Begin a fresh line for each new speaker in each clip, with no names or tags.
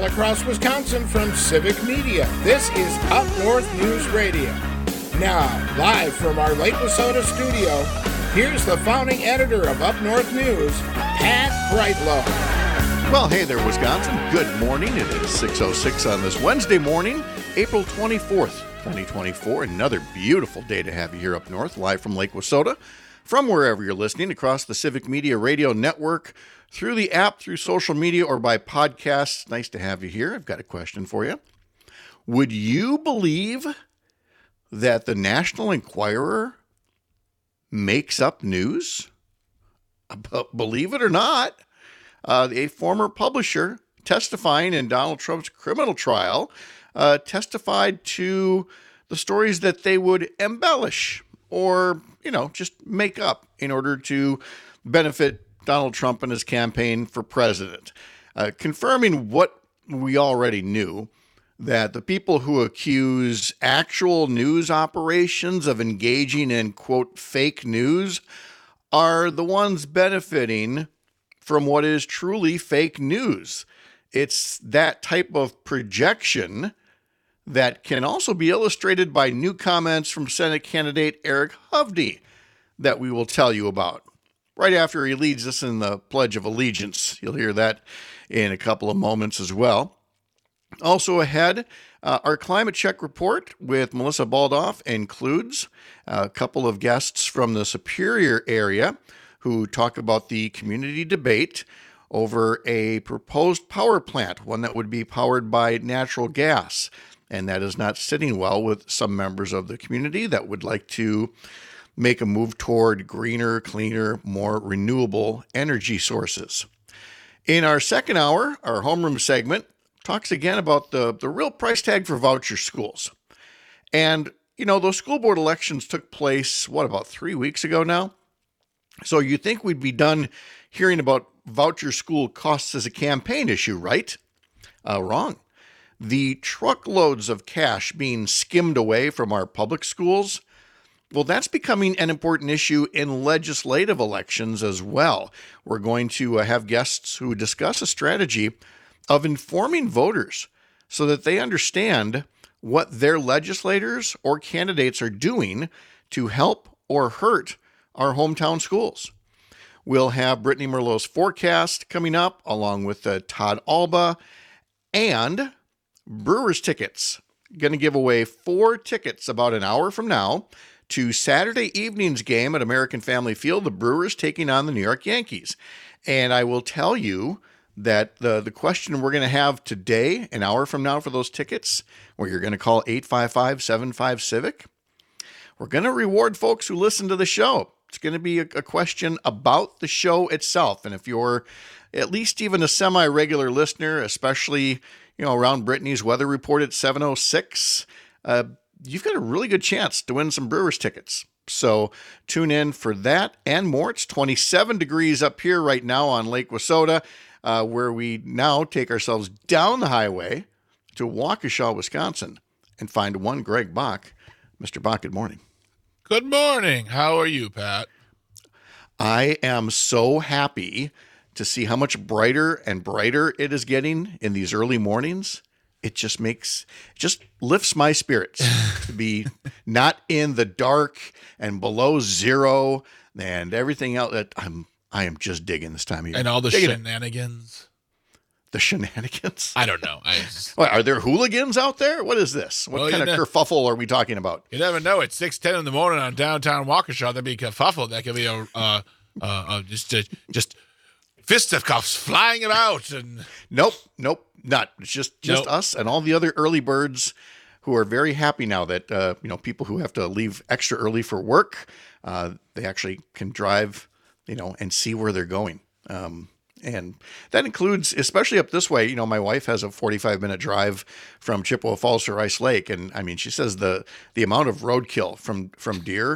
across Wisconsin from Civic Media. This is Up North News Radio. Now, live from our Lake Wissota studio, here's the founding editor of Up North News, Pat Brightlow.
Well, hey there, Wisconsin. Good morning. It is 6:06 on this Wednesday morning, April 24th, 2024. Another beautiful day to have you here up north, live from Lake Wissota, from wherever you're listening, across the Civic Media Radio Network, through the app, through social media, or by podcasts. Nice to have you here. I've got a question for you. Would you believe that the National Enquirer makes up news? Believe it or not, a former publisher testifying in Donald Trump's criminal trial testified to the stories that they would embellish or, just make up in order to benefit Donald Trump and his campaign for president, confirming what we already knew, that the people who accuse actual news operations of engaging in, quote, fake news are the ones benefiting from what is truly fake news. It's that type of projection that can also be illustrated by new comments from Senate candidate Eric Hovde that we will tell you about right after he leads us in the Pledge of Allegiance. You'll hear that in a couple of moments as well. Also ahead, our climate check report with Melissa Baldoff includes a couple of guests from the Superior area who talk about the community debate over a proposed power plant, one that would be powered by natural gas. And that is not sitting well with some members of the community that would like to make a move toward greener, cleaner, more renewable energy sources. In our second hour, our homeroom segment talks again about the real price tag for voucher schools. And, those school board elections took place, about 3 weeks ago now? So you think we'd be done hearing about voucher school costs as a campaign issue, right? Wrong. The truckloads of cash being skimmed away from our public schools, well, that's becoming an important issue in legislative elections as well. We're going to have guests who discuss a strategy of informing voters so that they understand what their legislators or candidates are doing to help or hurt our hometown schools. We'll have Brittany Merlot's forecast coming up, along with Todd Alba, and Brewers tickets. Going to give away 4 tickets about an hour from now to Saturday evening's game at American Family Field, the Brewers taking on the New York Yankees. And I will tell you that the question we're going to have today, an hour from now for those tickets, where you're going to call 855-75-CIVIC, we're going to reward folks who listen to the show. It's going to be a question about the show itself. And if you're at least even a semi-regular listener, especially, around Brittany's weather report at 7:06, you've got a really good chance to win some Brewers tickets. So tune in for that and more. It's 27 degrees up here right now on Lake Wissota, where we now take ourselves down the highway to Waukesha, Wisconsin, and find one Greg Bach. Mr. Bach, good morning.
Good morning. How are you, Pat?
I am so happy to see how much brighter and brighter it is getting in these early mornings. It just lifts my spirits to be not in the dark and below zero and everything else. That I am just digging this time of year.
And all the shenanigans.
The shenanigans?
I don't know.
Are there hooligans out there? What is this? What kind of kerfuffle are we talking about?
You never know. It's 6:10 in the morning on downtown Waukesha. That'd be a kerfuffle. That could be just fisticuffs flying about. And
Nope, not. It's just us and all the other early birds who are very happy now that people who have to leave extra early for work, they actually can drive, and see where they're going. And that includes, especially up this way, my wife has a 45-minute drive from Chippewa Falls to Rice Lake. And I mean, she says the amount of roadkill from deer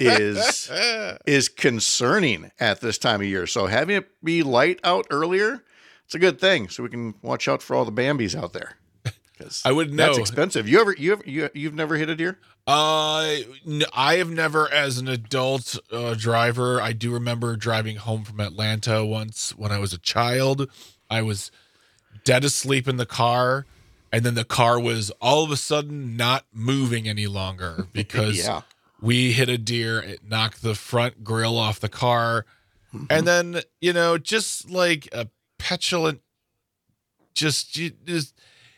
is concerning at this time of year. So having it be light out earlier, it's a good thing. So we can watch out for all the Bambis out there.
I wouldn't know.
That's expensive. You've never hit a deer?
I have never, as an adult driver. I do remember driving home from Atlanta once when I was a child. I was dead asleep in the car, and then the car was all of a sudden not moving any longer because we hit a deer. It knocked the front grill off the car. And then, just like a petulant, just it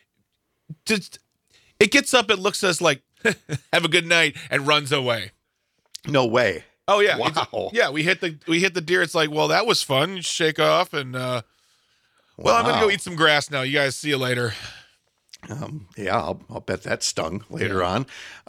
gets up, it looks at us like, have a good night, and runs away.
No way.
Oh yeah.
Wow.
We hit the deer. It's like, well, that was fun. You shake off and, well, I'm going to go eat some grass now. You guys see you later.
I'll bet that stung later on.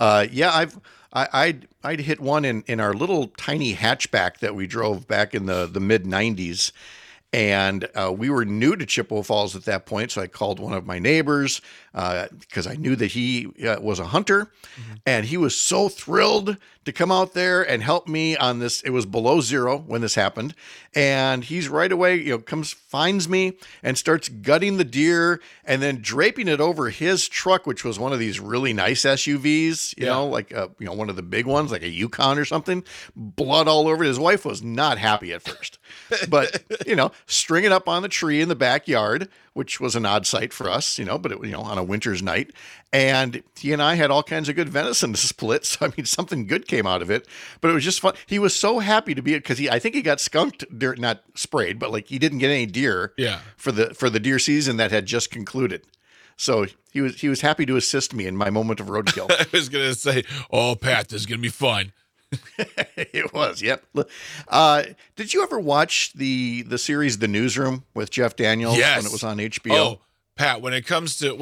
I'd hit one in our little tiny hatchback that we drove back in the mid 90s. And we were new to Chippewa Falls at that point, so I called one of my neighbors because I knew that he was a hunter, and he was so thrilled to come out there and help me on this. It was below zero when this happened, and he's right away, finds me and starts gutting the deer and then draping it over his truck, which was one of these really nice SUVs, like one of the big ones, like a Yukon or something. Blood all over it. His wife was not happy at first, but string it up on the tree in the backyard, which was an odd sight for us, but it, on a winter's night. And he and I had all kinds of good venison to split. So, something good came out of it, but it was just fun. He was so happy to be it because I think he got skunked, not sprayed, but like he didn't get any deer for the deer season that had just concluded. So he was happy to assist me in my moment of roadkill.
I was going to say, oh, Pat, this is going to be fun.
It was, yep. Did you ever watch the series The Newsroom with Jeff Daniels when it was on HBO?
Oh, Pat, when it comes to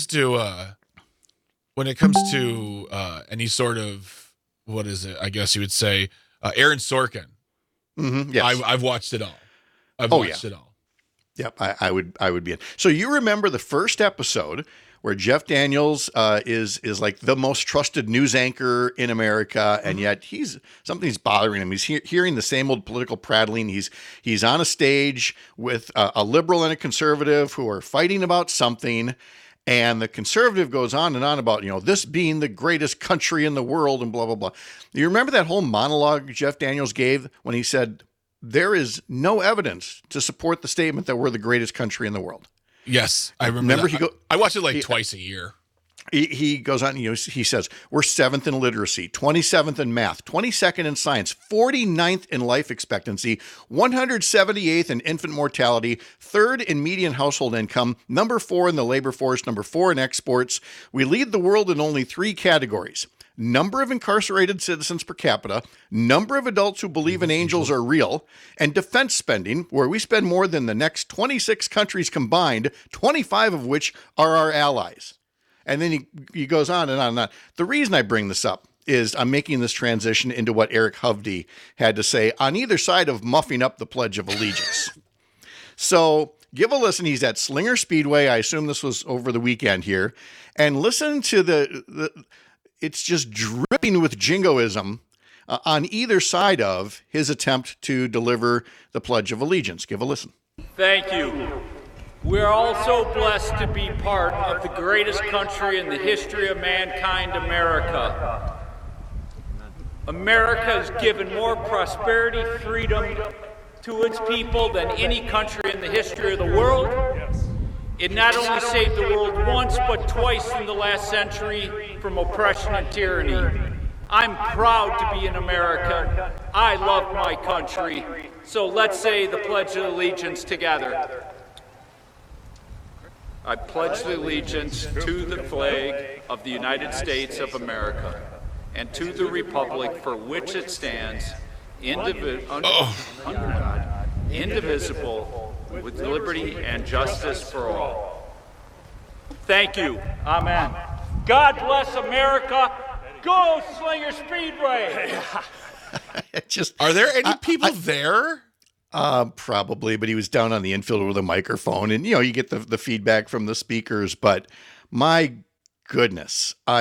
any sort of, what is it? I guess you would say Aaron Sorkin.
Mm-hmm, yes.
I've watched it all. I've watched it all.
Yep, I would be in. So you remember the first episode where Jeff Daniels is like the most trusted news anchor in America, and yet something's bothering him. He's hearing the same old political prattling. He's on a stage with a liberal and a conservative who are fighting about something, and the conservative goes on and on about this being the greatest country in the world and blah blah blah. You remember that whole monologue Jeff Daniels gave when he said there is no evidence to support the statement that we're the greatest country in the world?
Yes, I remember. I watch it twice a year.
He goes on, he says, we're 7th in literacy, 27th in math, 22nd in science, 49th in life expectancy, 178th in infant mortality, 3rd in median household income, number 4 in the labor force, number 4 in exports. We lead the world in only 3 categories: number of incarcerated citizens per capita, number of adults who believe in angels are real, and defense spending, where we spend more than the next 26 countries combined, 25 of which are our allies. And then he goes on and on and on. The reason I bring this up is I'm making this transition into what Eric Hovde had to say on either side of muffing up the Pledge of Allegiance. So give a listen. He's at Slinger Speedway. I assume this was over the weekend here. And listen to the it's just dripping with jingoism on either side of his attempt to deliver the Pledge of Allegiance. Give a listen.
Thank you. We are all so blessed to be part of the greatest country in the history of mankind, America. America has given more prosperity, freedom to its people than any country in the history of the world. It not only saved the world once, but twice in the last century from oppression and tyranny. I'm proud to be an American. I love my country. So let's say the Pledge of Allegiance together. I pledge allegiance to the flag of the United States of America and to the republic for which it stands, indivisible, with liberty and justice for all. Thank you. Amen. God bless America. Go Slinger Speedway.
Are there any people there?
Probably, but he was down on the infield with a microphone, and you get the feedback from the speakers. But my goodness, I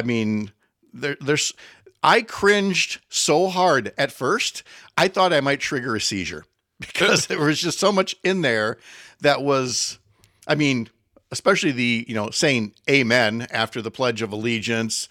cringed so hard at first. I thought I might trigger a seizure because there was just so much in there that was, especially the saying amen after the Pledge of Allegiance.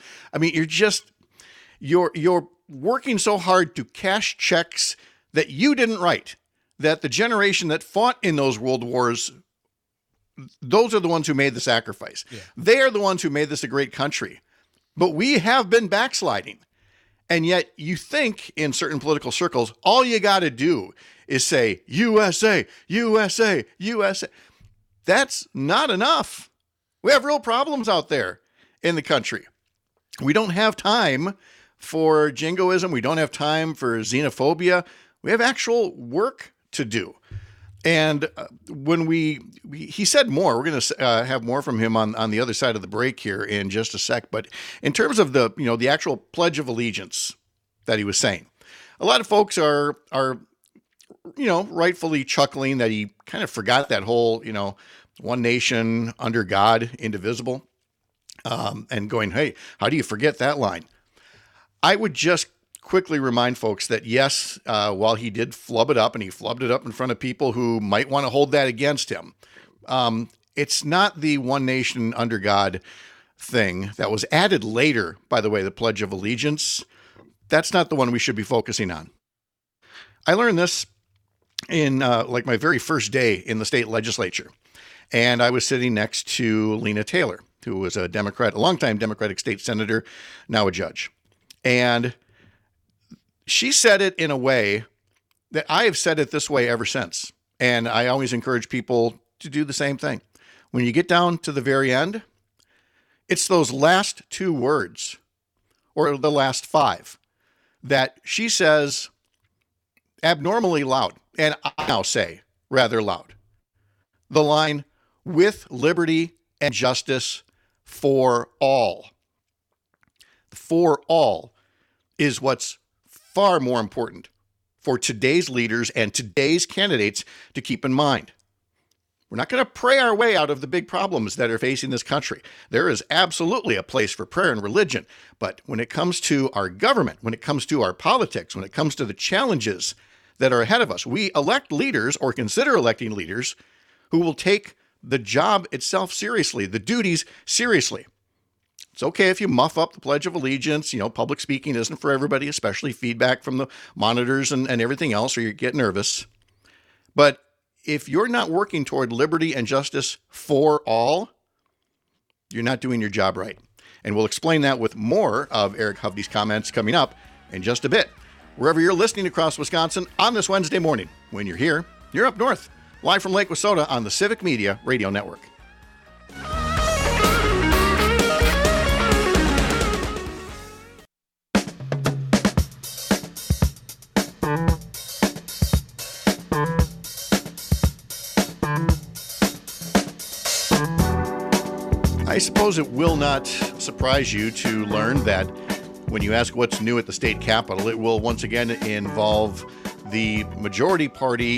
You're working so hard to cash checks that you didn't write, that the generation that fought in those world wars those are the ones who made the sacrifice. Yeah. They are the ones who made this a great country. But we have been backsliding. And yet you think in certain political circles, all you got to do is say, USA, USA, USA. That's not enough. We have real problems out there in the country. We don't have time for jingoism. We don't have time for xenophobia. We have actual work to do. And when he said more, we're going to have more from him on the other side of the break here in just a sec. But in terms of the actual Pledge of Allegiance that he was saying, a lot of folks are rightfully chuckling that he kind of forgot that whole, one nation under God, indivisible, and going, hey, how do you forget that line? I would just quickly remind folks that yes, while he did flub it up, and he flubbed it up in front of people who might want to hold that against him, it's not the one nation under God thing that was added later, by the way, the Pledge of Allegiance. That's not the one we should be focusing on. I learned this in my very first day in the state legislature, and I was sitting next to Lena Taylor, who was a Democrat, a longtime Democratic state senator, now a judge. And she said it in a way that I have said it this way ever since. And I always encourage people to do the same thing. When you get down to the very end, it's those last two words, or the last five, that she says abnormally loud, and I now say rather loud. The line, with liberty and justice for all. For all is what's far more important for today's leaders and today's candidates to keep in mind. We're not going to pray our way out of the big problems that are facing this country. There is absolutely a place for prayer and religion. But when it comes to our government, when it comes to our politics, when it comes to the challenges that are ahead of us, we elect leaders or consider electing leaders who will take the job itself seriously, the duties seriously. It's okay if you muff up the Pledge of Allegiance. Public speaking isn't for everybody, especially feedback from the monitors and everything else, or you get nervous. But if you're not working toward liberty and justice for all, you're not doing your job right. And we'll explain that with more of Eric Hovde's comments coming up in just a bit. Wherever you're listening across Wisconsin on this Wednesday morning, when you're here, you're up north, live from Lake Wissota on the Civic Media Radio Network. I suppose it will not surprise you to learn that when you ask what's new at the state capitol, it will once again involve the majority party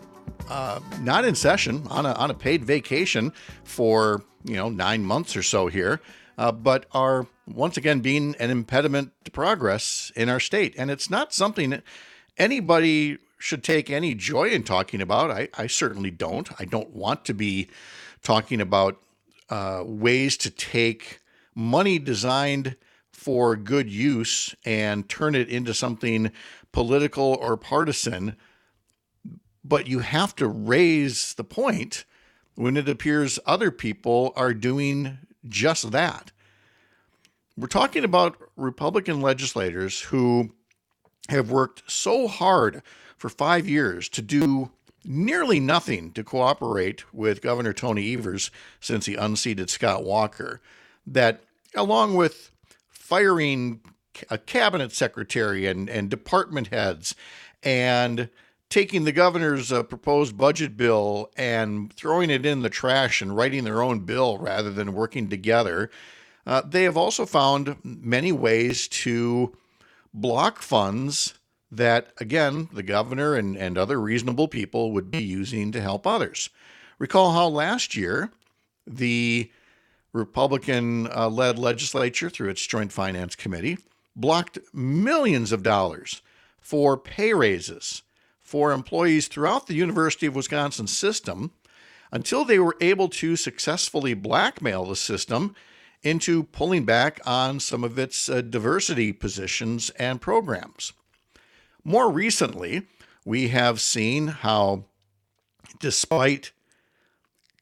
not in session, on a paid vacation for 9 months or so here, but are once again being an impediment to progress in our state. And it's not something that anybody should take any joy in talking about. I certainly don't. I don't want to be talking about ways to take money designed for good use and turn it into something political or partisan. But you have to raise the point when it appears other people are doing just that. We're talking about Republican legislators who have worked so hard for 5 years to do nearly nothing to cooperate with Governor Tony Evers since he unseated Scott Walker, that along with firing a cabinet secretary and department heads and taking the governor's proposed budget bill and throwing it in the trash and writing their own bill rather than working together, they have also found many ways to block funds that, again, the governor and other reasonable people would be using to help others. Recall how last year the Republican-led legislature, through its Joint Finance Committee, blocked millions of dollars for pay raises for employees throughout the University of Wisconsin system until they were able to successfully blackmail the system into pulling back on some of its diversity positions and programs. More recently, we have seen how, despite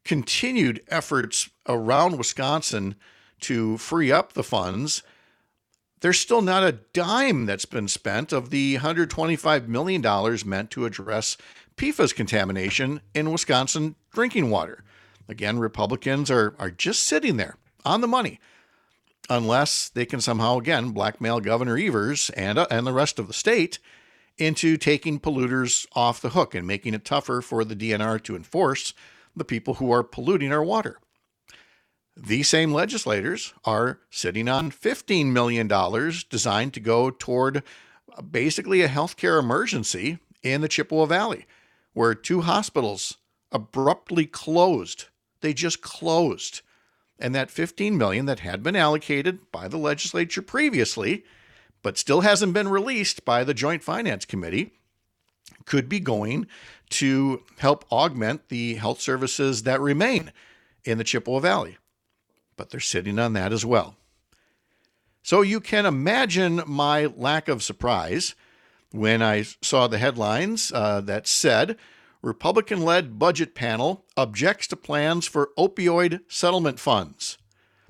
continued efforts around Wisconsin to free up the funds, there's still not a dime that's been spent of the $125 million meant to address PFAS contamination in Wisconsin drinking water. Again, Republicans are just sitting there on the money, unless they can somehow, again, blackmail Governor Evers and the rest of the state into taking polluters off the hook and making it tougher for the DNR to enforce the people who are polluting our water. These same legislators are sitting on $15 million designed to go toward basically a healthcare emergency in the Chippewa Valley, where 2 hospitals abruptly closed. They just closed. And that $15 million that had been allocated by the legislature previously, but still hasn't been released by the Joint Finance Committee, could be going to help augment the health services that remain in the Chippewa Valley. But they're sitting on that as well. So you can imagine my lack of surprise when I saw the headlines that said, Republican-led budget panel objects to plans for opioid settlement funds.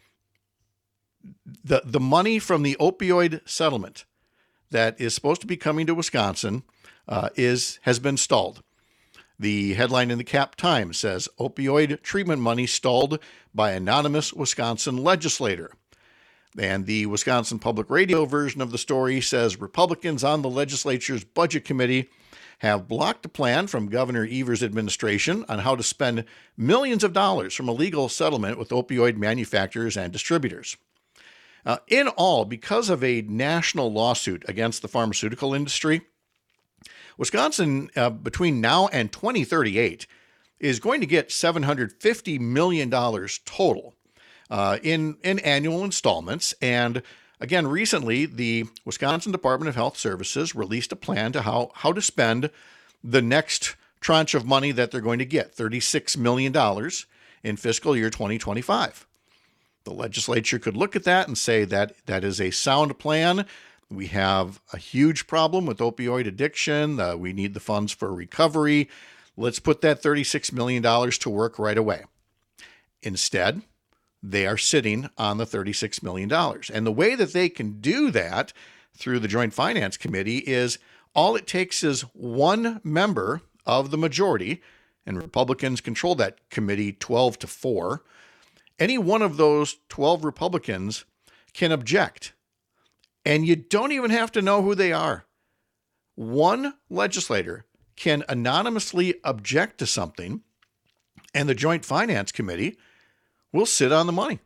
The money from the opioid settlement that is supposed to be coming to Wisconsin has been stalled. The headline in the Cap Times says, opioid treatment money stalled by anonymous Wisconsin legislator. And the Wisconsin Public Radio version of the story says, Republicans on the legislature's budget committee have blocked a plan from Governor Evers' administration on how to spend millions of dollars from a legal settlement with opioid manufacturers and distributors. In all, because of a national lawsuit against the pharmaceutical industry, Wisconsin, between now and 2038, is going to get $750 million total in annual installments. And again, recently, the Wisconsin Department of Health Services released a plan to how to spend the next tranche of money that they're going to get, $36 million in fiscal year 2025. The legislature could look at that and say that that is a sound plan. We have a huge problem with opioid addiction. We need the funds for recovery. Let's put that $36 million to work right away. Instead, they are sitting on the $36 million. And the way that they can do that through the Joint Finance Committee is all it takes is one member of the majority, and Republicans control that committee 12-4. Any one of those 12 Republicans can object. And you don't even have to know who they are. One legislator can anonymously object to something, and the Joint Finance Committee will sit on the money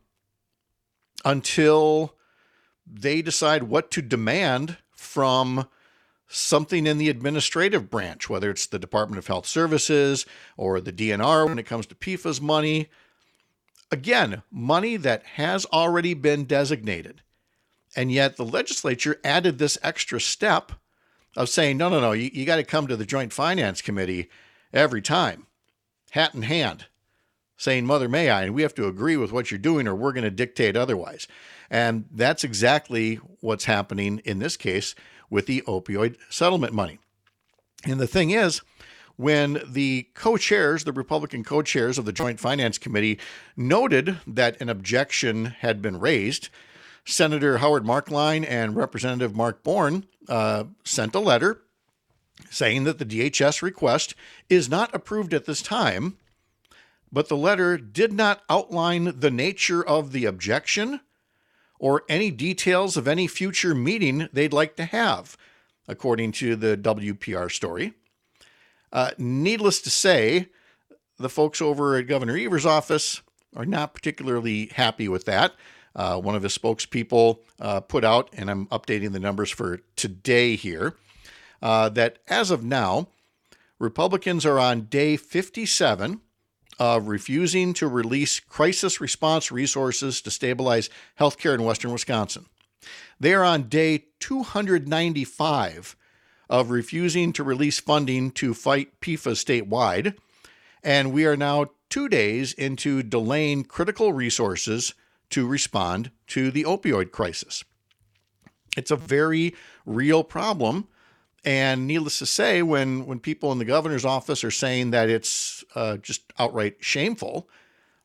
until they decide what to demand from something in the administrative branch, whether it's the Department of Health Services or the DNR when it comes to PFAS money. Again, money that has already been designated. And yet the legislature added this extra step of saying, no, you got to come to the Joint Finance Committee every time, hat in hand, saying, Mother may I, and we have to agree with what you're doing or we're going to dictate otherwise. And that's exactly what's happening in this case with the opioid settlement money. And the thing is, when the co-chairs, the Republican co-chairs of the Joint Finance Committee noted that an objection had been raised, Senator Howard Markline and Representative Mark Bourne sent a letter saying that the DHS request is not approved at this time, but the letter did not outline the nature of the objection or any details of any future meeting they'd like to have, according to the WPR story. Needless to say, the folks over at Governor Evers' office are not particularly happy with that. One of his spokespeople put out, and I'm updating the numbers for today here, that as of now, Republicans are on day 57 of refusing to release crisis response resources to stabilize healthcare in western Wisconsin. They are on day 295 of refusing to release funding to fight PFAS statewide, and we are now 2 days into delaying critical resources to respond to the opioid crisis. It's a very real problem, and needless to say, when people in the governor's office are saying that it's just outright shameful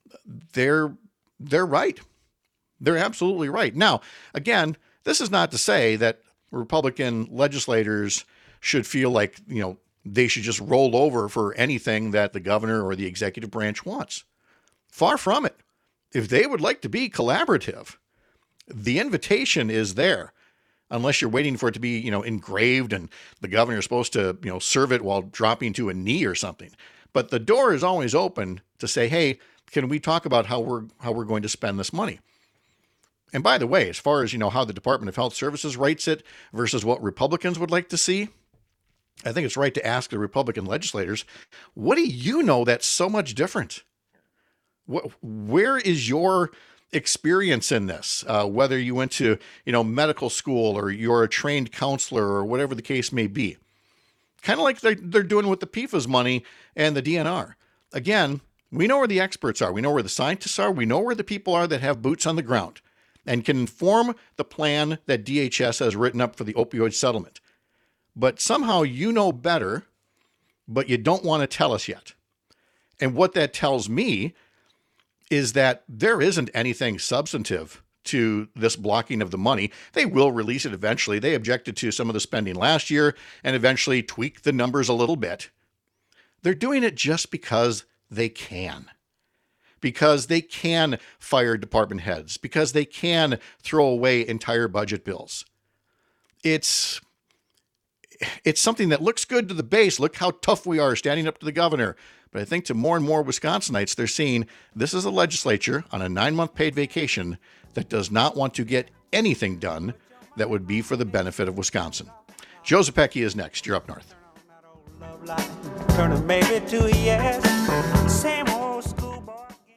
they're right. They're absolutely right. Now, again, this is not to say that Republican legislators should feel like, they should just roll over for anything that the governor or the executive branch wants. Far from it. If they would like to be collaborative, the invitation is there, unless you're waiting for it to be, engraved and the governor is supposed to, serve it while dropping to a knee or something. But the door is always open to say, hey, can we talk about how we're going to spend this money? And by the way, as far as, how the Department of Health Services writes it versus what Republicans would like to see, I think it's right to ask the Republican legislators, what do you know that's so much different? Where is your experience in this? Whether you went to, medical school or you're a trained counselor or whatever the case may be. Kind of like they're doing with the PFAS money and the DNR. Again, we know where the experts are. We know where the scientists are. We know where the people are that have boots on the ground and can inform the plan that DHS has written up for the opioid settlement. But somehow you know better, but you don't want to tell us yet. And what that tells me is that there isn't anything substantive to this blocking of the money. They will release it eventually. They objected to some of the spending last year and eventually tweaked the numbers a little bit. They're doing it just because they can. Because they can fire department heads, because they can throw away entire budget bills. It's something that looks good to the base. Look how tough we are standing up to the governor. But I think to more and more Wisconsinites, they're seeing this is a legislature on a 9-month paid vacation that does not want to get anything done that would be for the benefit of Wisconsin. Joe Zepecki is next. You're up north.
Turn a maybe to a yes. Same old schoolboy.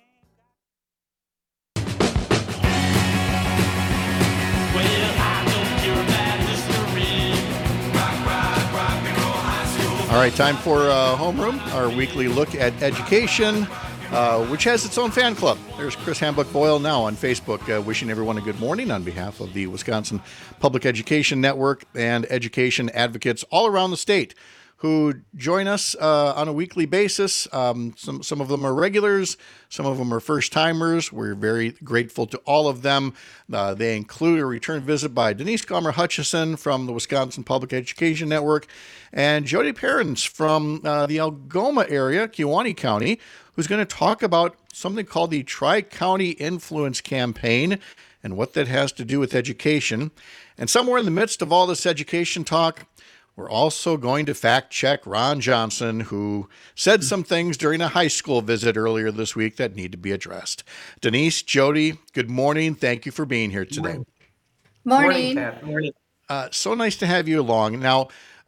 All right, time for Homeroom, our weekly look at education, which has its own fan club. There's Chris Hambuck Boyle now on Facebook, wishing everyone a good morning on behalf of the Wisconsin Public Education Network and education advocates all around the state who join us on a weekly basis. Some of them are regulars, some of them are first-timers. We're very grateful to all of them. They include a return visit by Denise Gomer Hutchison from the Wisconsin Public Education Network and Jody Perrins from the Algoma area, Kewaunee County, who's going to talk about something called the Tri-County Influence Campaign and what that has to do with education. And somewhere in the midst of all this education talk, we're also going to fact-check Ron Johnson, who said some things during a high school visit earlier this week that need to be addressed. Denise, Jody, good morning. Thank you for being here today.
Morning. Morning.
So nice to have you along. Now,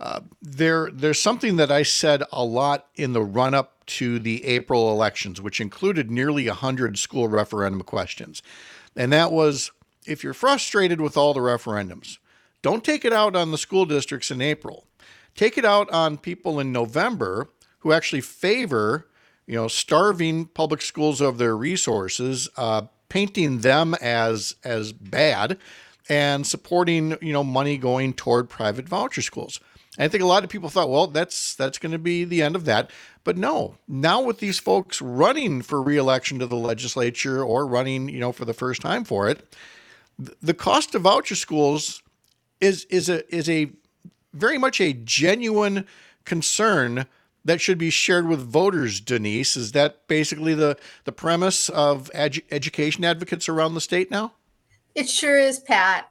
there's something that I said a lot in the run-up to the April elections, which included nearly 100 school referendum questions. And that was, if you're frustrated with all the referendums, don't take it out on the school districts in April. Take it out on people in November who actually favor, starving public schools of their resources, painting them as bad, and supporting, money going toward private voucher schools. And I think a lot of people thought, well, that's going to be the end of that. But no, now with these folks running for re-election to the legislature or running, for the first time for it, the cost of voucher schools is a very much a genuine concern that should be shared with voters, Denise. Is that basically the premise of education advocates around the state now?
It sure is, Pat.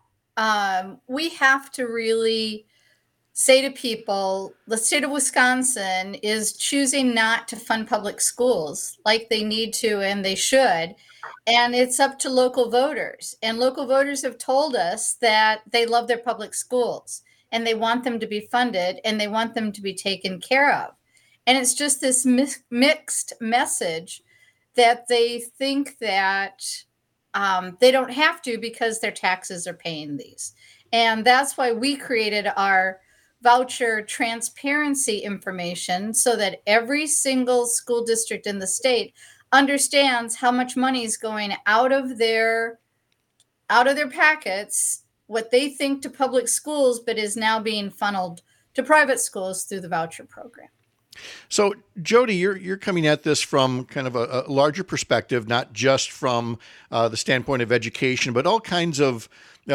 We have to really say to people, the state of Wisconsin is choosing not to fund public schools like they need to and they should. And it's up to local voters. And local voters have told us that they love their public schools and they want them to be funded and they want them to be taken care of. And it's just this mixed message that they think that they don't have to because their taxes are paying these. And that's why we created our voucher transparency information so that every single school district in the state understands how much money is going out of their packets, what they think to public schools, but is now being funneled to private schools through the voucher program.
So, Jody, you're coming at this from kind of a larger perspective, not just from the standpoint of education, but all kinds of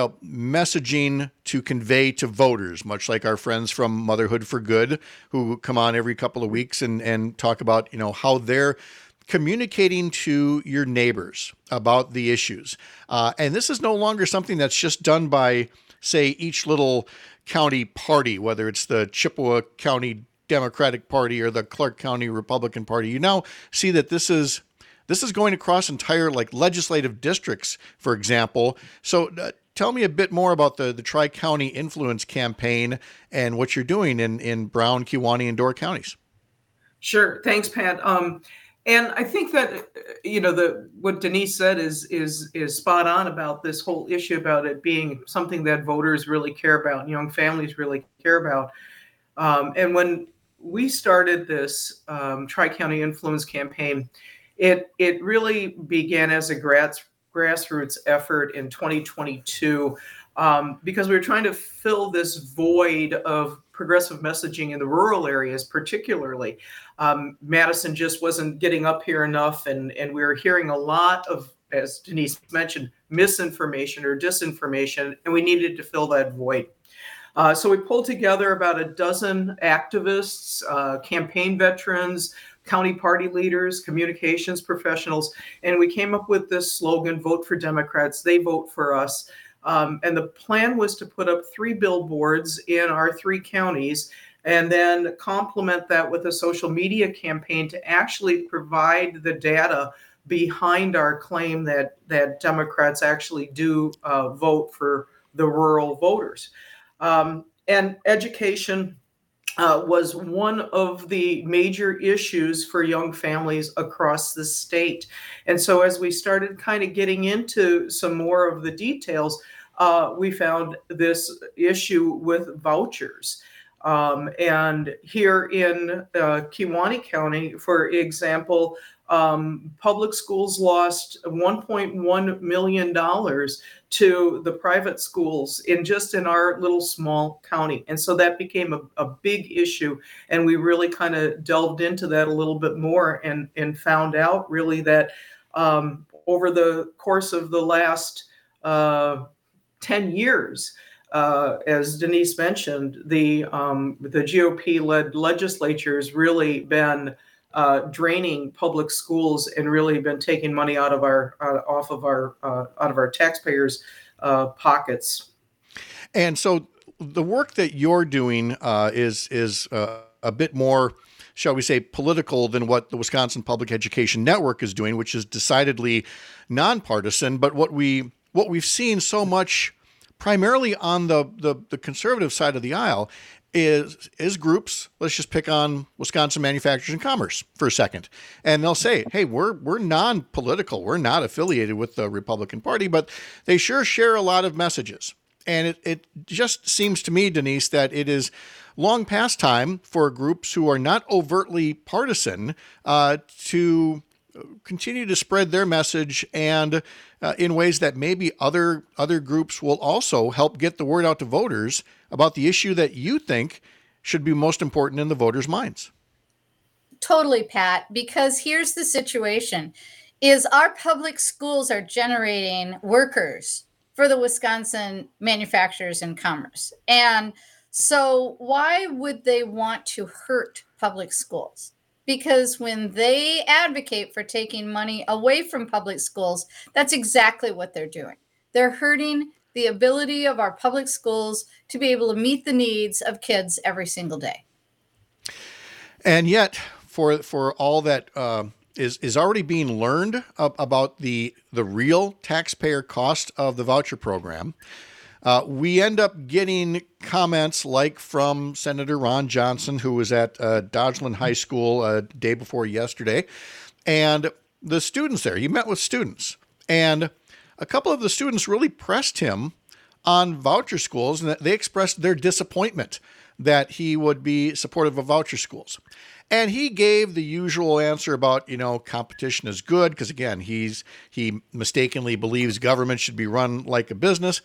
messaging to convey to voters, much like our friends from Motherhood for Good, who come on every couple of weeks and talk about how they're communicating to your neighbors about the issues. And this is no longer something that's just done by, say, each little county party, whether it's the Chippewa County Democratic Party or the Clark County Republican Party. You now see that this is going across entire legislative districts, for example. So tell me a bit more about the Tri-County Influence Campaign and what you're doing in Brown, Kewaunee, and Door counties.
Sure. Thanks, Pat. And I think that what Denise said is spot on about this whole issue about it being something that voters really care about and young families really care about. And when we started this Tri-County Influence Campaign, it really began as a grassroots effort in 2022 because we were trying to fill this void of progressive messaging in the rural areas, particularly. Madison just wasn't getting up here enough, and we were hearing a lot of, as Denise mentioned, misinformation or disinformation, and we needed to fill that void. So we pulled together about a dozen activists, campaign veterans, county party leaders, communications professionals, and we came up with this slogan, "Vote for Democrats, they vote for us." And the plan was to put up 3 billboards in our 3 counties and then complement that with a social media campaign to actually provide the data behind our claim that Democrats actually do vote for the rural voters. And education was one of the major issues for young families across the state. And so as we started kind of getting into some more of the details, we found this issue with vouchers. And here in Kewaunee County, for example, public schools lost $1.1 million to the private schools in our little small county. And so that became a big issue. And we really kind of delved into that a little bit more and found out really that over the course of the last 10 years, as Denise mentioned, the GOP-led legislature's really been draining public schools and really been taking money out of our taxpayers' pockets.
And so the work that you're doing is a bit more, shall we say, political than what the Wisconsin Public Education Network is doing, which is decidedly nonpartisan. But what we've seen so much, primarily on the conservative side of the aisle, is groups. Let's just pick on Wisconsin Manufacturers and Commerce for a second, and they'll say, "Hey, we're non-political. We're not affiliated with the Republican Party, but they sure share a lot of messages." And it just seems to me, Denise, that it is long past time for groups who are not overtly partisan to continue to spread their message and in ways that maybe other groups will also help get the word out to voters about the issue that you think should be most important in the voters' minds.
Totally, Pat, because here's the situation is our public schools are generating workers for the Wisconsin Manufacturers and Commerce. And so why would they want to hurt public schools? Because when they advocate for taking money away from public schools, that's exactly what they're doing. They're hurting the ability of our public schools to be able to meet the needs of kids every single day.
And yet, for all that is already being learned about the real taxpayer cost of the voucher program, we end up getting comments like from Senator Ron Johnson, who was at Dodgeland High School a day before yesterday. And the students there, he met with students. And a couple of the students really pressed him on voucher schools, and they expressed their disappointment that he would be supportive of voucher schools. And he gave the usual answer about, competition is good, because again, he mistakenly believes government should be run like a business.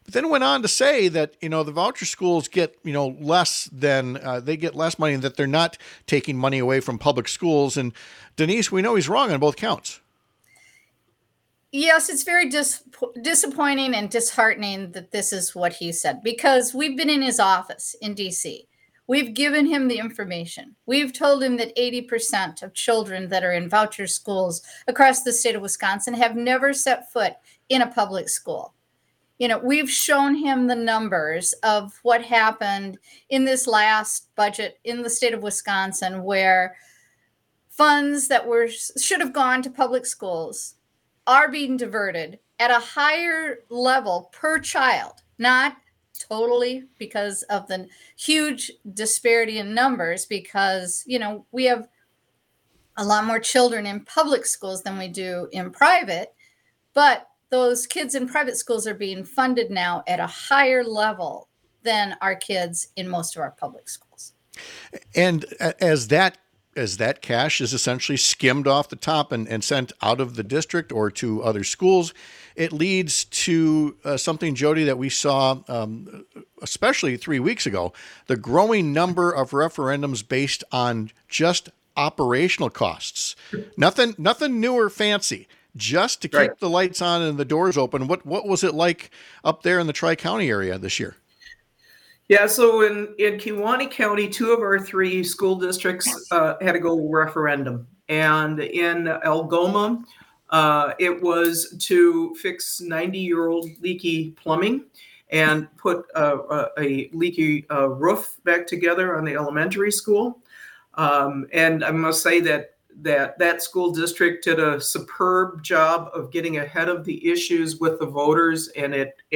But then went on to say that, the voucher schools get, less than, they get less money, and that they're not taking money away from public schools. And Denise, we know he's wrong on both counts.
Yes, it's very disappointing and disheartening that this is what he said, because we've been in his office in DC. We've given him the information. We've told him that 80% of children that are in voucher schools across the state of Wisconsin have never set foot in a public school. We've shown him the numbers of what happened in this last budget in the state of Wisconsin, where funds that should have gone to public schools are being diverted at a higher level per child, not totally because of the huge disparity in numbers, because, we have a lot more children in public schools than we do in private, but those kids in private schools are being funded now at a higher level than our kids in most of our public schools.
And as that cash is essentially skimmed off the top and sent out of the district or to other schools, it leads to something, Jody, that we saw, especially 3 weeks ago, the growing number of referendums based on just operational costs. Nothing new or fancy, just to keep the lights on and the doors open. What was it like up there in the Tri-County area this year?
Yeah, so in Kewaunee County, 2 of our 3 school districts had to go referendum. And in Algoma, it was to fix 90-year-old leaky plumbing and put a leaky roof back together on the elementary school. And I must say that school district did a superb job of getting ahead of the issues with the voters, and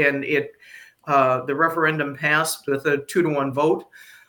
the referendum passed with a 2-to-1 vote.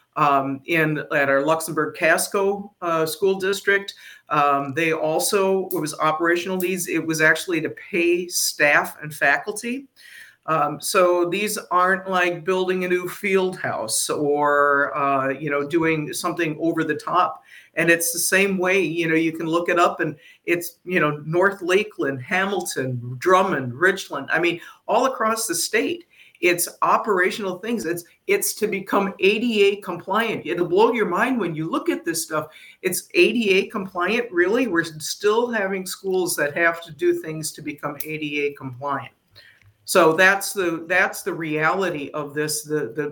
At our Luxembourg Casco school district, they also, it was operational needs. It was actually to pay staff and faculty. So these aren't like building a new field house or, doing something over the top. And it's the same way, you can look it up, and it's, North Lakeland, Hamilton, Drummond, Richland. I mean, all across the state. It's operational things. It's to become ADA compliant. It'll blow your mind when you look at this stuff. It's ADA compliant, really? We're still having schools that have to do things to become ADA compliant. So that's the reality of this.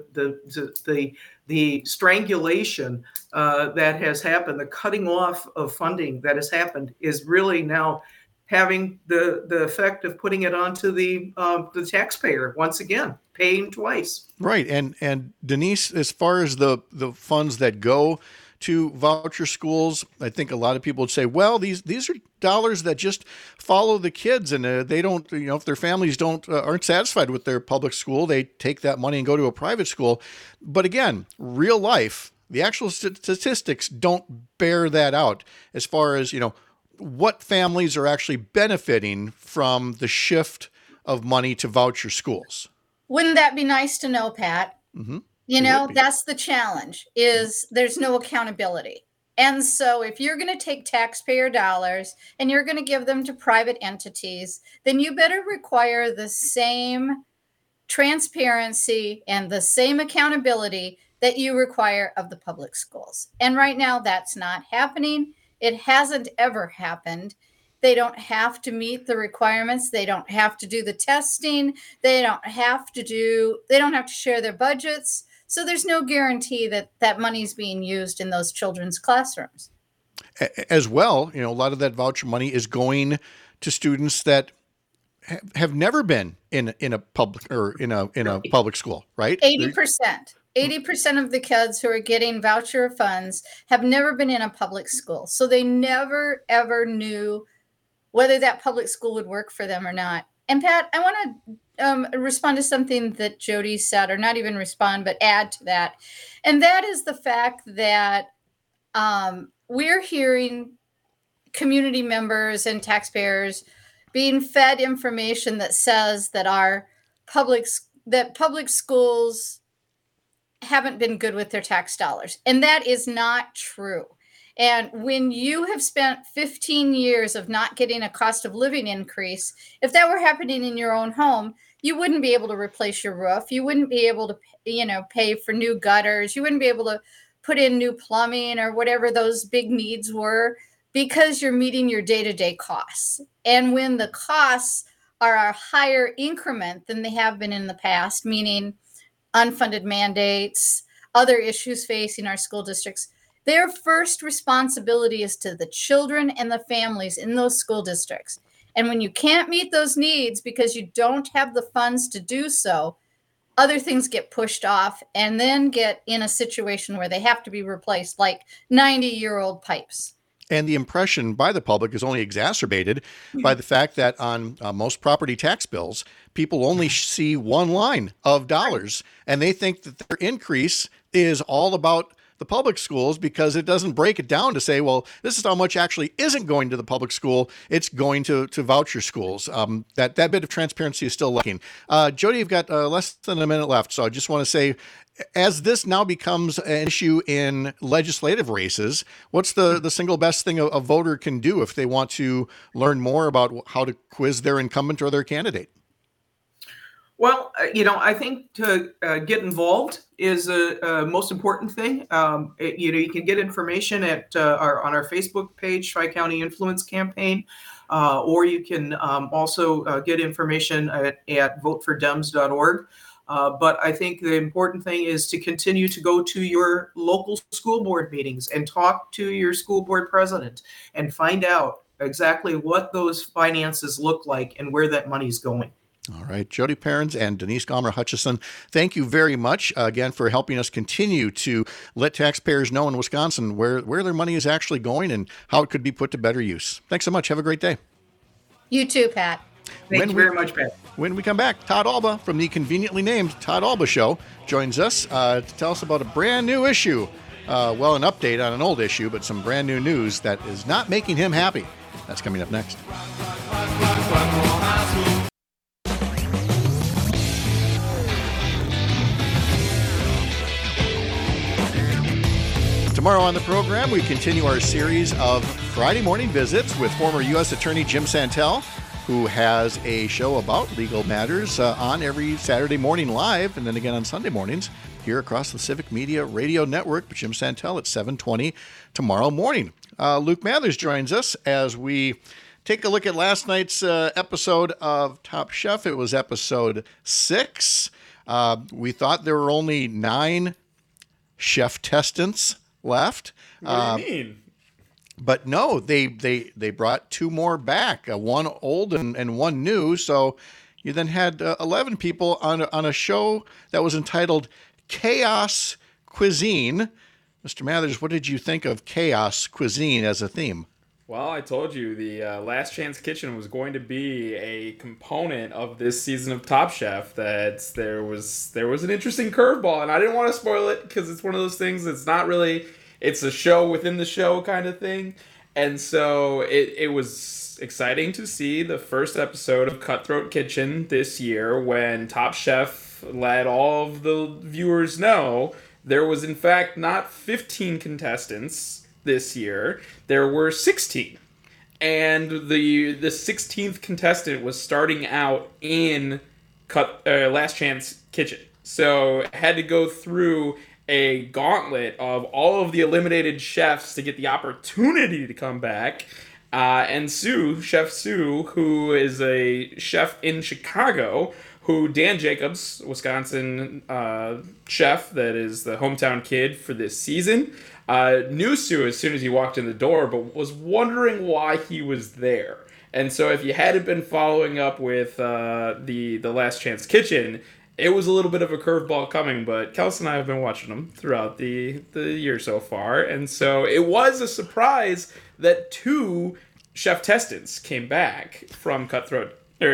The strangulation that has happened, the cutting off of funding that has happened, is really now having the effect of putting it onto the taxpayer once again, paying twice.
Right, and Denise, as far as the funds that go to voucher schools, I think a lot of people would say, well, these are dollars that just follow the kids, and they don't, if their families aren't satisfied with their public school, they take that money and go to a private school. But again, real life, the actual statistics don't bear that out as far as what families are actually benefiting from the shift of money to voucher schools.
Wouldn't that be nice to know, Pat?
Mm-hmm.
That's the challenge, is there's no accountability. And so if you're going to take taxpayer dollars and you're going to give them to private entities, then you better require the same transparency and the same accountability that you require of the public schools. And right now, that's not happening. It hasn't ever happened. They don't have to meet the requirements. They don't have to do the testing. They don't have to share their budgets. So there's no guarantee that money is being used in those children's classrooms.
As well, a lot of that voucher money is going to students that have never been in a public or in a public school, right?
80%. 80% of the kids who are getting voucher funds have never been in a public school. So they never, ever knew whether that public school would work for them or not. And Pat, I want to respond to something that Jody said, or not even respond, but add to that. And that is the fact that we're hearing community members and taxpayers being fed information that says that public schools haven't been good with their tax dollars. And that is not true. And when you have spent 15 years of not getting a cost of living increase, if that were happening in your own home, you wouldn't be able to replace your roof. You wouldn't be able to, pay for new gutters. You wouldn't be able to put in new plumbing or whatever those big needs were, because you're meeting your day-to-day costs. And when the costs are a higher increment than they have been in the past, meaning unfunded mandates, other issues facing our school districts, their first responsibility is to the children and the families in those school districts. And when you can't meet those needs because you don't have the funds to do so, other things get pushed off and then get in a situation where they have to be replaced, like 90-year-old pipes.
And the impression by the public is only exacerbated by the fact that on most property tax bills, people only see one line of dollars, and they think that their increase is all about the public schools because it doesn't break it down to say, well, this is how much actually isn't going to the public school. It's going to voucher schools. That bit of transparency is still lacking. Jody, you've got less than a minute left. So I just want to say, as this now becomes an issue in legislative races, what's the single best thing a voter can do if they want to learn more about how to quiz their incumbent or their candidate?
Well, I think to get involved is a most important thing. You can get information at on our Facebook page, Tri-County Influence Campaign, or you can also get information at votefordems.org. But I think the important thing is to continue to go to your local school board meetings and talk to your school board president and find out exactly what those finances look like and where that money's going.
All right, Jody Perrins and Denise Gomer Hutchison, thank you very much again for helping us continue to let taxpayers know in Wisconsin where their money is actually going and how it could be put to better use. Thanks so much. Have a great day.
You too, Pat.
Thank you very much, Pat.
When we come back, Todd Alba from the conveniently named Todd Alba Show joins us to tell us about a brand new issue. An update on an old issue, but some brand new news that is not making him happy. That's coming up next. Tomorrow on the program, we continue our series of Friday morning visits with former U.S. Attorney Jim Santel, who has a show about legal matters on every Saturday morning live, and then again on Sunday mornings here across the Civic Media Radio Network with Jim Santel at 7:20 tomorrow morning. Luke Mathers joins us as we take a look at last night's episode of Top Chef. It was episode 6. We thought there were only 9 chef testants left.
What do you mean?
But no, they brought 2 more back, one old and one new. So you then had 11 people on a show that was entitled Chaos Cuisine. Mr. Mathers, what did you think of Chaos Cuisine as a theme?
Well, I told you the Last Chance Kitchen was going to be a component of this season of Top Chef. That there was an interesting curveball, and I didn't want to spoil it because it's one of those things that's not really. It's a show within the show kind of thing, and so it was exciting to see the first episode of Cutthroat Kitchen this year when Top Chef let all of the viewers know there was in fact not 15 contestants this year. There were 16. And the 16th contestant was starting out in Last Chance Kitchen. So it had to go through a gauntlet of all of the eliminated chefs to get the opportunity to come back. And Chef Sue, who is a chef in Chicago, who Dan Jacobs, Wisconsin chef that is the hometown kid for this season, knew Sue as soon as he walked in the door, but was wondering why he was there. And so if you hadn't been following up with the Last Chance Kitchen, it was a little bit of a curveball coming, but Kelsey and I have been watching them throughout the year so far. And so it was a surprise that 2 chef testants came back from Cutthroat.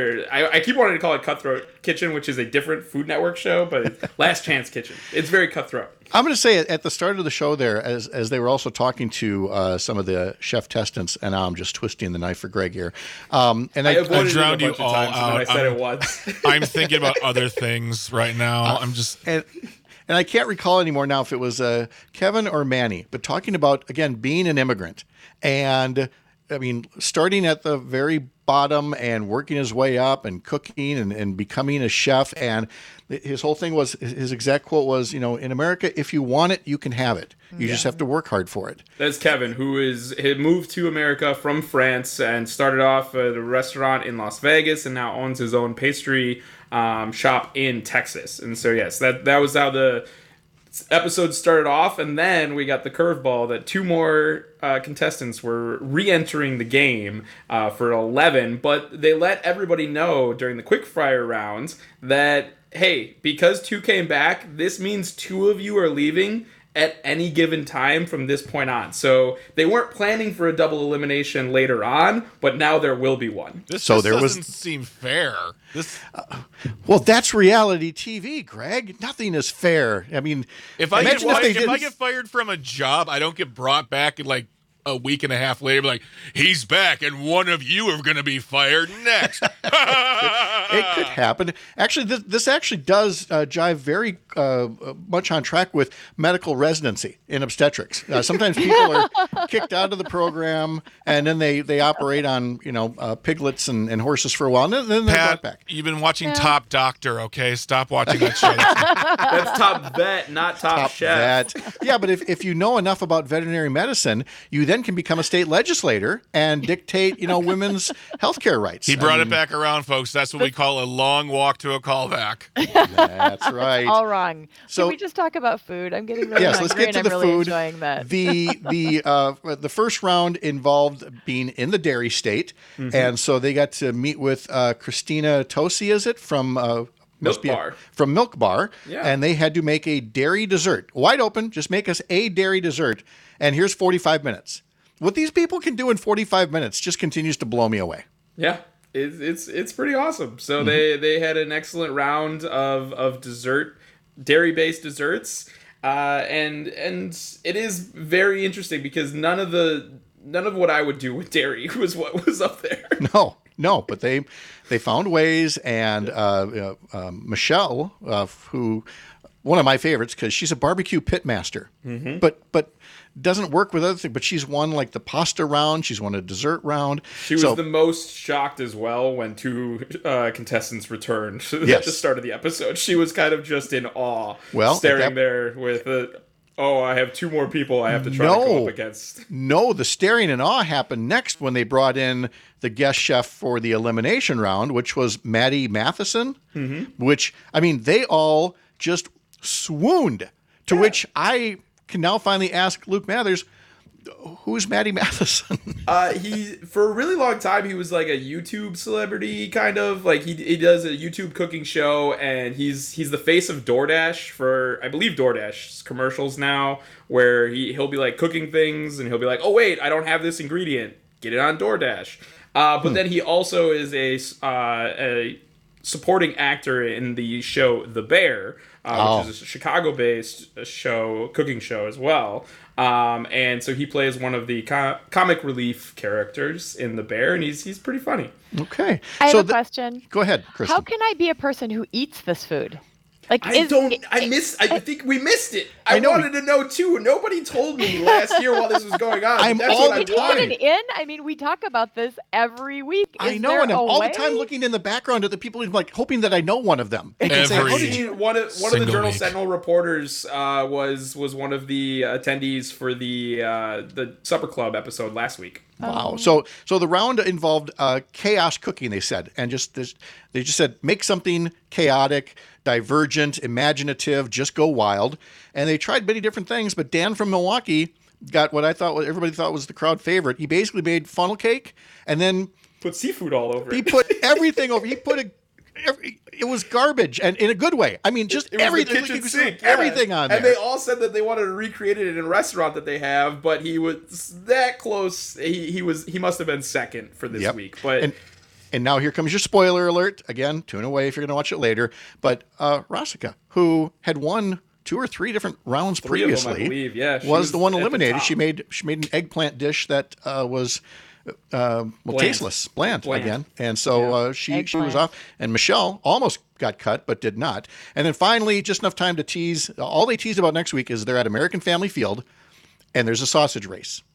I keep wanting to call it Cutthroat Kitchen, which is a different Food Network show, but it's Last Chance Kitchen. It's very cutthroat.
I'm going to say at the start of the show there, as they were also talking to some of the chef testants, and I'm just twisting the knife for Greg here. And
I
drowned you all out.
I said it once.
I'm thinking about other things right now.
And I can't recall anymore now if it was Kevin or Manny, but talking about, again, being an immigrant. And, I mean, starting at the very bottom and working his way up and cooking and becoming a chef. And his whole thing was, his exact quote was, you know, in America, if you want it, you can have it. You just have to work hard for it.
That's Kevin, who had moved to America from France and started off at a restaurant in Las Vegas and now owns his own pastry shop in Texas. And so, yes, that was how the episode started off. And then we got the curveball that 2 more contestants were re-entering the game for 11. But they let everybody know during the quickfire rounds that, hey, because 2 came back, this means 2 of you are leaving at any given time from this point on. So they weren't planning for a double elimination later on, but now there will be one.
This doesn't seem fair.
Well, that's reality TV, Greg. Nothing is fair. I mean,
if I get fired from a job, I don't get brought back in like a week and a half later, like, he's back and one of you are going to be fired next.
It could happen. Actually, this actually does jive very much on track with medical residency in obstetrics. Sometimes people are kicked out of the program and then they operate on, piglets and horses for a while, and then they're brought back.
You've been watching Top Doctor, okay? Stop watching that show.
That's Top Vet, not Top Chef.
Vet. Yeah, but if you know enough about veterinary medicine, you then can become a state legislator and dictate, women's health care rights.
He brought it back around, folks. That's what we call a long walk to a callback.
That's right.
All wrong.
So,
can we just talk about food? I'm getting really
hungry,
let's
get to
and
the
I'm really
food.
Enjoying that.
The first round involved being in the dairy state, and so they got to meet with Christina Tosi, is it, from Milk Bar,
yeah.
And they had to make a dairy dessert. Wide open, just make us a dairy dessert, and here's 45 minutes. What these people can do in 45 minutes just continues to blow me away.
Yeah, it's pretty awesome. So they had an excellent round of dairy-based desserts, and it is very interesting because none of what I would do with dairy was what was up there.
No, but they found ways, and Michelle, who one of my favorites because she's a barbecue pit master, but doesn't work with other things. But she's won like the pasta round, she's won a dessert round.
She was the most shocked as well when 2 contestants returned at the start of the episode. She was kind of just in awe, staring there with I have 2 more people I have to try to go up against.
No, the staring in awe happened next when they brought in the guest chef for the elimination round, which was Maddie Matheson, which, I mean, they all just swooned, to which I can now finally ask Luke Mathers, who's Maddie Matheson?
He, for a really long time, he was like a YouTube celebrity, kind of. Like, he does a YouTube cooking show, and he's the face of DoorDash for, I believe, DoorDash's commercials now, where he'll be, like, cooking things, and he'll be like, oh, wait, I don't have this ingredient. Get it on DoorDash. But then he also is a supporting actor in the show The Bear, which is a Chicago-based cooking show as well. And so he plays one of the comic relief characters in The Bear, and he's pretty funny.
Okay.
I have a question.
Go ahead, Kristen.
How can I be a person who eats this food? Like,
I think we missed it. I wanted to know too. Nobody told me last year while this was going on.
That's all the time.
I mean, we talk about this every week.
I know, and I'm all the time looking in the background at the people, like hoping that I know one of them.
One of the Journal Sentinel reporters was one of the attendees for the Supper Club episode last week.
Wow. So the round involved chaos cooking, they said, and they just said make something chaotic, divergent, imaginative, just go wild. And they tried many different things, but Dan from Milwaukee got what everybody thought was the crowd favorite. He basically made funnel cake and then
put seafood all over it.
He put everything over. He put it was garbage, and in a good way. I mean, just everything,
kitchen sink,
everything on there.
And they all said that they wanted to recreate it in a restaurant that they have, but he was that close. He must have been second for this week. But
and now here comes your spoiler alert. Again, tune away if you're going to watch it later. But Rasika, who had won 2 or 3 different rounds previously,
I believe,
was the one eliminated. She made an eggplant dish that was tasteless, bland again, and so she was off. And Michelle almost got cut, but did not. And then finally, just enough time to tease. All they teased about next week is they're at American Family Field, and there's a sausage race.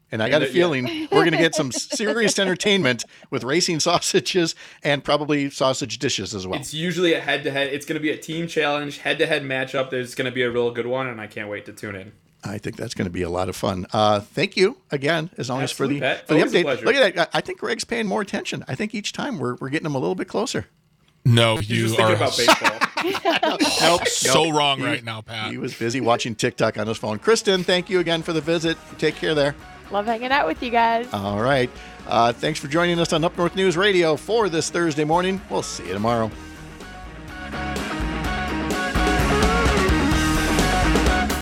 And I got a feeling we're going to get some serious entertainment with racing sausages and probably sausage dishes as well.
It's usually a head-to-head. It's going to be a team challenge, head-to-head matchup. There's going to be a real good one, and I can't wait to tune in.
I think that's going to be a lot of fun. Thank you again, as always, for the update. Look at that. I think Greg's paying more attention. I think each time we're getting him a little bit closer.
No,
you are about baseball.
Nope, so wrong right now, Pat.
He was busy watching TikTok on his phone. Kristen, thank you again for the visit. Take care there.
Love hanging out with you guys.
All right. Thanks for joining us on Up North News Radio for this Thursday morning. We'll see you tomorrow.